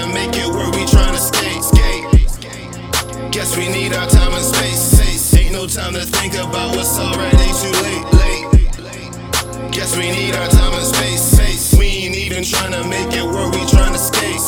tryna make it work, we tryna skate. Guess we need our time and space. Ain't no time to think about what's already too late. Guess we need our time and space. We ain't even tryna make it work, we tryna skate.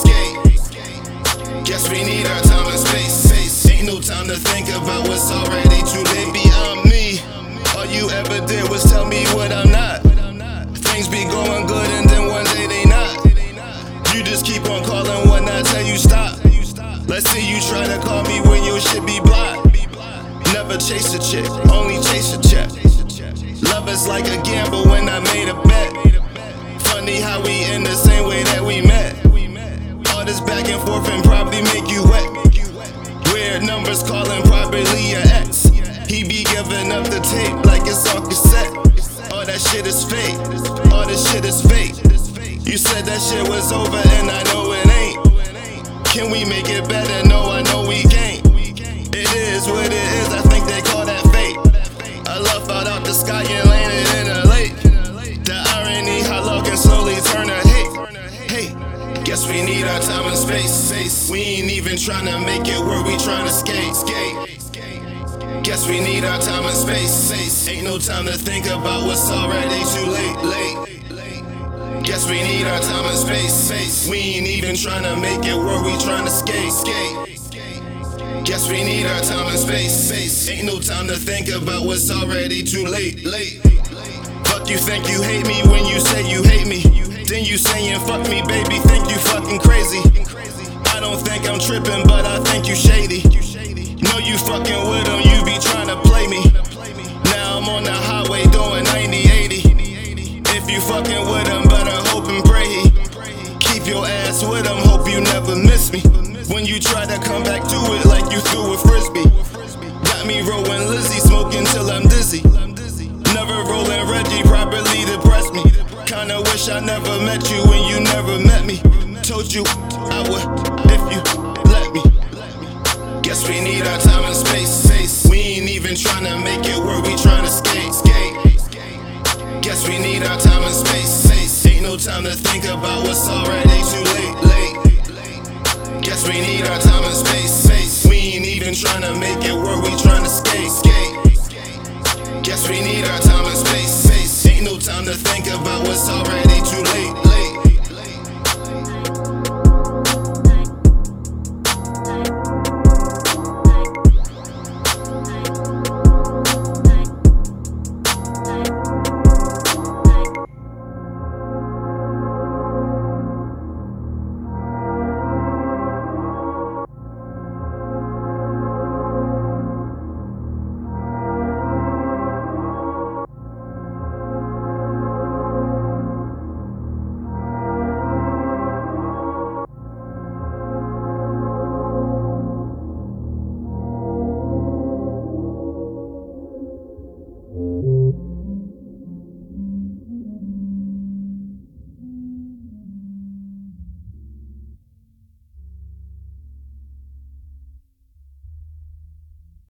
Guess we need our time and space. Ain't no time to think about what's already too late. Beyond me, all you ever did was tell me what I'm not. Things be going good and then one day they not. You just keep on calling when I tell you stop. Let's see you try to call me when your shit be blocked. Never chase a chick, only chase a check. Love is like a gamble when I made a bet. Funny how we in the same way that we met. All this back and forth and probably make you wet. Weird numbers calling probably your ex. He be giving up the tape like it's on cassette. All that shit is fake, all this shit is fake. You said that shit was over and I know it ain't. Can we make it better? No, I know we can't. It is what it is, I think they call that fate. A love fell out the sky and landed in a lake. The irony, how love can slowly turn to hate. Hey, guess we need our time and space. We ain't even tryna make it work, we tryna skate. Guess we need our time and space. Ain't no time to think about what's already too late. Guess we need our time and space. We ain't even tryna make it work, we tryna skate. Guess we need our time and space. Ain't no time to think about what's already too late. Fuck you think you hate me when you say you hate me. Then you saying fuck me baby, think you fucking crazy. I don't think I'm tripping but I think you shady. Know you fucking with him, you be tryna play me. Now I'm on the highway doing 90-80. If you fucking with him, better hope and pray he keep your ass with him, hope you never miss me. When you try to come back to it like you threw a frisbee. Got me rolling Lizzie, smoking till I'm dizzy. Never rolling Reggie, properly depressed me. Kinda wish I never met you when you never met me. Told you I would if you let me. Guess we need our time and space. We ain't even tryna make it work, we tryna skate. Guess we need our time and space. Ain't no time to think about what's already too late. Guess we need our time and space. We ain't even tryna make it work, we tryna skate. Guess we need our time and space. Ain't no time to think about what's already